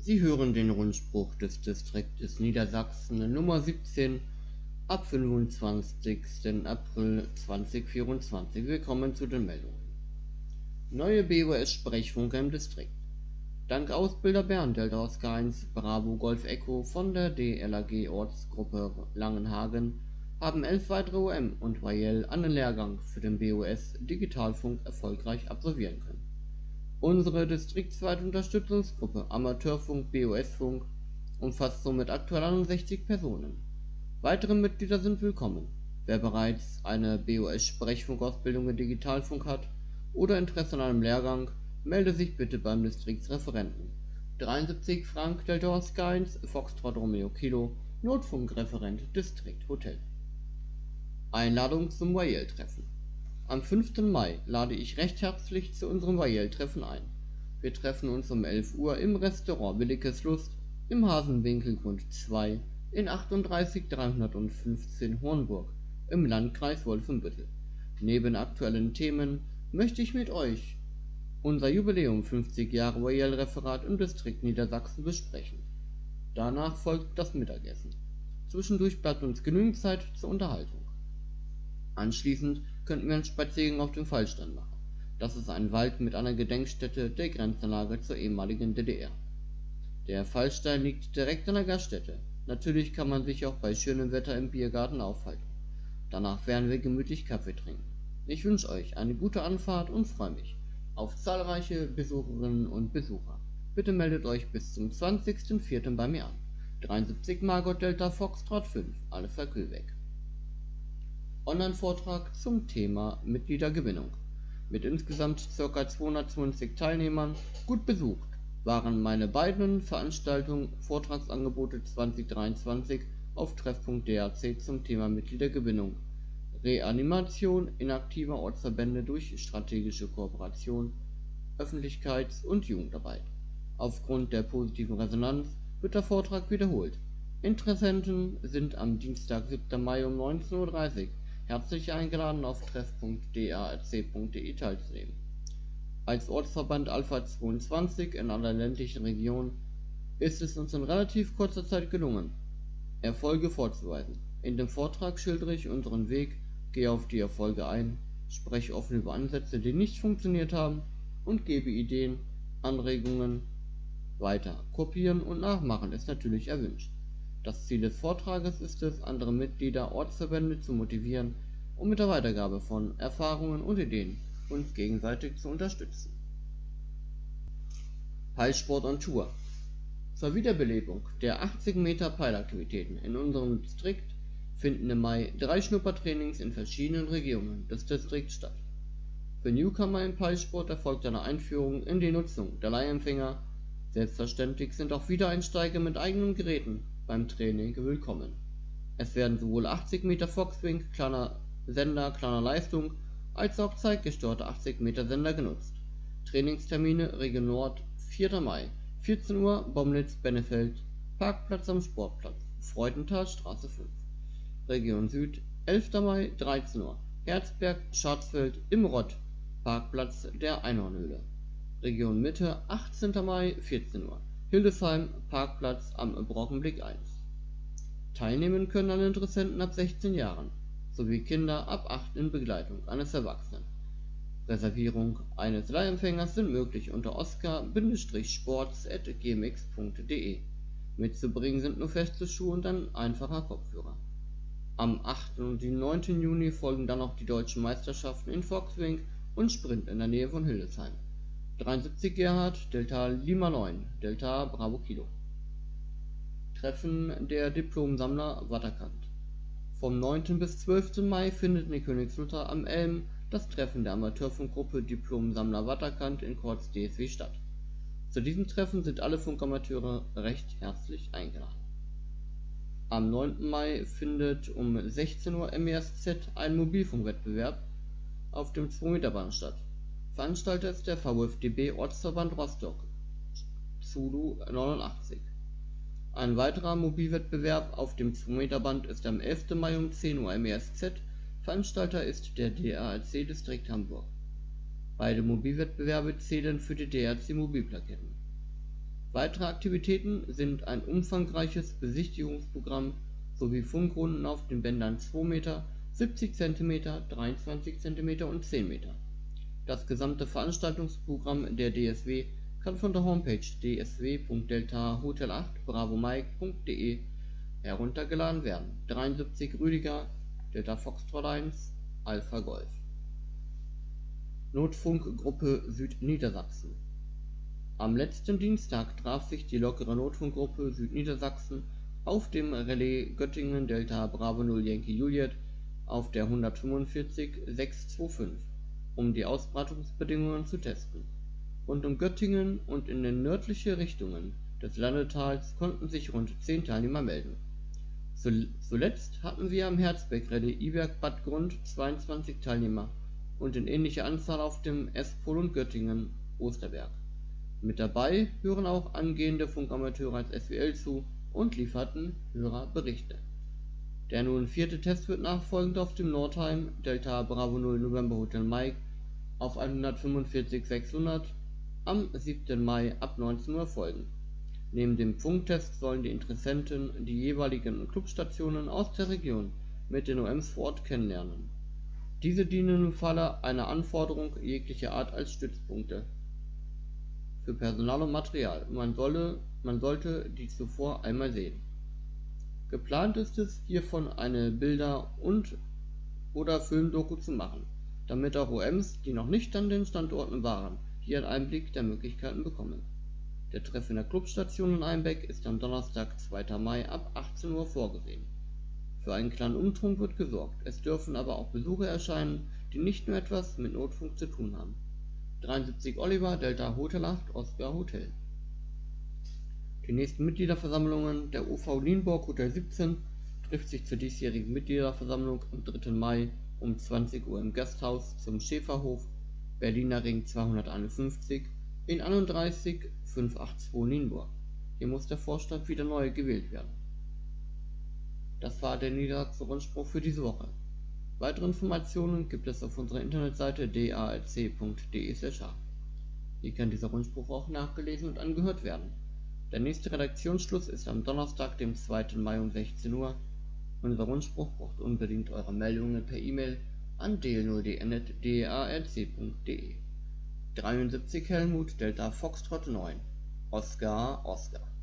Sie hören den Rundspruch des Distriktes Niedersachsen Nummer 17 ab 25. April 2024. Willkommen zu den Meldungen. Neue BOS-Sprechfunker im Distrikt. Dank Ausbilder Bernd Delta Oscar 1 Bravo Golf Echo von der DLAG Ortsgruppe Langenhagen haben 11 weitere OM und YL einen Lehrgang für den BOS Digitalfunk erfolgreich absolvieren können. Unsere distriktsweite Unterstützungsgruppe Amateurfunk BOS-Funk umfasst somit aktuell 61 Personen. Weitere Mitglieder sind willkommen. Wer bereits eine BOS-Sprechfunkausbildung in Digitalfunk hat oder Interesse an einem Lehrgang, melde sich bitte beim Distriktsreferenten. 73 Frank Delta Oscar 1 Foxtrot Romeo Kilo, Notfunkreferent Distrikt Hotel. Einladung zum YL-Treffen. Am 5. Mai lade ich recht herzlich zu unserem YL-Treffen ein. Wir treffen uns um 11 Uhr im Restaurant Willikes Lust im Hasenwinkelgrund 2 in 38315 Hornburg im Landkreis Wolfenbüttel. Neben aktuellen Themen möchte ich mit euch unser Jubiläum 50 Jahre YL-Referat im Distrikt Niedersachsen besprechen. Danach folgt das Mittagessen. Zwischendurch bleibt uns genügend Zeit zur Unterhaltung. Anschließend könnten wir einen Spaziergang auf dem Fallstein machen. Das ist ein Wald mit einer Gedenkstätte der Grenzanlage zur ehemaligen DDR. Der Fallstein liegt direkt an der Gaststätte. Natürlich kann man sich auch bei schönem Wetter im Biergarten aufhalten. Danach werden wir gemütlich Kaffee trinken. Ich wünsche euch eine gute Anfahrt und freue mich auf zahlreiche Besucherinnen und Besucher. Bitte meldet euch bis zum 20.04. bei mir an. 73 Margot Delta Foxtrot 5, Alpha Kühlweg. Online-Vortrag zum Thema Mitgliedergewinnung. Mit insgesamt ca. 220 Teilnehmern gut besucht waren meine beiden Veranstaltungen Vortragsangebote 2023 auf Treffpunkt DAC zum Thema Mitgliedergewinnung, Reanimation inaktiver Ortsverbände durch strategische Kooperation, Öffentlichkeits- und Jugendarbeit. Aufgrund der positiven Resonanz wird der Vortrag wiederholt. Interessenten sind am Dienstag, 7. Mai um 19:30 Uhr herzlich eingeladen, auf treff.darc.de teilzunehmen. Als Ortsverband Alpha 22 in einer ländlichen Region ist es uns in relativ kurzer Zeit gelungen, Erfolge vorzuweisen. In dem Vortrag schildere ich unseren Weg, gehe auf die Erfolge ein, spreche offen über Ansätze, die nicht funktioniert haben und gebe Ideen, Anregungen weiter. Kopieren und Nachmachen ist natürlich erwünscht. Das Ziel des Vortrages ist es, andere Mitglieder, Ortsverbände zu motivieren und mit der Weitergabe von Erfahrungen und Ideen uns gegenseitig zu unterstützen. Peilsport on Tour. Zur Wiederbelebung der 80 Meter Peilaktivitäten in unserem Distrikt finden im Mai 3 Schnuppertrainings in verschiedenen Regionen des Distrikts statt. Für Newcomer im Peilsport erfolgt eine Einführung in die Nutzung der Leihempfänger. Selbstverständlich sind auch Wiedereinsteiger mit eigenen Geräten beim Training willkommen. Es werden sowohl 80 Meter Foxwing, kleiner Sender, kleiner Leistung, als auch zeitgesteuerte 80 Meter Sender genutzt. Trainingstermine Region Nord 4. Mai, 14 Uhr Bomlitz-Bennefeld, Parkplatz am Sportplatz, Freudenthalstraße 5. Region Süd 11. Mai, 13 Uhr, Herzberg-Scharzfeld im Rott, Parkplatz der Einhornhöhle. Region Mitte 18. Mai, 14 Uhr, Hildesheim, Parkplatz am Brockenblick 1. Teilnehmen können alle Interessenten ab 16 Jahren, sowie Kinder ab 8 in Begleitung eines Erwachsenen. Reservierung eines Leihempfängers sind möglich unter oscar-sports@gmx.de. Mitzubringen sind nur feste Schuhe und ein einfacher Kopfhörer. Am 8. und 9. Juni folgen dann noch die deutschen Meisterschaften in Foxwing und Sprint in der Nähe von Hildesheim. 73 Gerhard, Delta Lima 9, Delta Bravo Kilo. Treffen der Diplomsammler Waterkant. Vom 9. bis 12. Mai findet in Königslutter am Elm das Treffen der Amateurfunkgruppe Diplomsammler Waterkant in Korz DSW statt. Zu diesem Treffen sind alle Funkamateure recht herzlich eingeladen. Am 9. Mai findet um 16 Uhr MESZ ein Mobilfunkwettbewerb auf dem 2-Meter-Bahn statt. Veranstalter ist der VfDB Ortsverband Rostock, Zulu 89. Ein weiterer Mobilwettbewerb auf dem 2-Meter-Band ist am 11. Mai um 10 Uhr MESZ. Veranstalter ist der DAC Distrikt Hamburg. Beide Mobilwettbewerbe zählen für die DAC Mobilplaketten. Weitere Aktivitäten sind ein umfangreiches Besichtigungsprogramm sowie Funkrunden auf den Bändern 2 Meter, 70 cm, 23 cm und 10 Meter. Das gesamte Veranstaltungsprogramm der DSW kann von der Homepage dsw.delta-hotel8bravomike.de heruntergeladen werden. 73 Rüdiger, Delta Foxtrot 1, Alpha Golf. Notfunkgruppe Südniedersachsen. Am letzten Dienstag traf sich die lockere Notfunkgruppe Südniedersachsen auf dem Relais Göttingen Delta Bravo 0 Yankee Juliet auf der 145-625, um die Ausbreitungsbedingungen zu testen. Rund um Göttingen und in den nördlichen Richtungen des Landetals konnten sich rund 10 Teilnehmer melden. Zuletzt hatten wir am Herzberg-Relais Iberg-Bad Grund 22 Teilnehmer und in ähnlicher Anzahl auf dem S-Pol und Göttingen-Osterberg. Mit dabei hören auch angehende Funkamateure als SWL zu und lieferten Hörerberichte. Der nun 4. Test wird nachfolgend auf dem Nordheim Delta Bravo 0 November Hotel Mike auf 145-600 am 7. Mai ab 19 Uhr folgen. Neben dem Funktest sollen die Interessenten die jeweiligen Clubstationen aus der Region mit den OMs vor Ort kennenlernen. Diese dienen im Falle einer Anforderung jeglicher Art als Stützpunkte für Personal und Material. Man sollte die zuvor einmal sehen. Geplant ist es, hiervon eine Bilder- und/oder Filmdoku zu machen, damit auch OMs, die noch nicht an den Standorten waren, hier einen Einblick der Möglichkeiten bekommen. Der Treff in der Clubstation in Einbeck ist am Donnerstag, 2. Mai ab 18 Uhr vorgesehen. Für einen kleinen Umtrunk wird gesorgt, es dürfen aber auch Besucher erscheinen, die nicht nur etwas mit Notfunk zu tun haben. 73 Oliver, Delta Hotel 8, Oscar Hotel. Die nächsten Mitgliederversammlungen der UV Nienburg Hotel 17 trifft sich zur diesjährigen Mitgliederversammlung am 3. Mai um 20 Uhr im Gasthaus zum Schäferhof, Berliner Ring 251 in 31 582 Nienburg. Hier muss der Vorstand wieder neu gewählt werden. Das war der Niedersachsen Rundspruch für diese Woche. Weitere Informationen gibt es auf unserer Internetseite darc.de/h. Hier kann dieser Rundspruch auch nachgelesen und angehört werden. Der nächste Redaktionsschluss ist am Donnerstag, dem 2. Mai um 16 Uhr. Unser Rundspruch braucht unbedingt eure Meldungen per E-Mail an dl0dn@darc.de. 73 Helmut Delta Foxtrot 9 Oscar